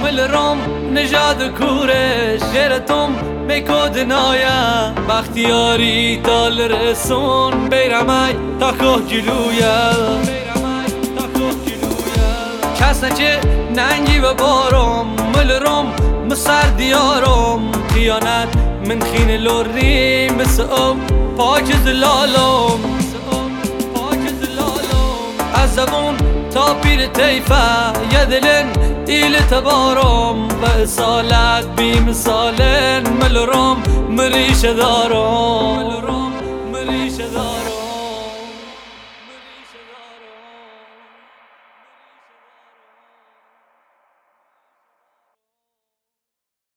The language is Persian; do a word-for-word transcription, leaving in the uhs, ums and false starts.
ملرم نژاد کورش غیرتم میکود نایا بختیاری تال رسون بیرمای تا که جلویا کس نچه ننگی و بارم ملرم مسر دیارم خیانت من خین لوری مسئم پاک زلالم از زبون تا پیر تیفه یه دلن ایل تبارم و اصالت بی مثالن ملرم مریش دارم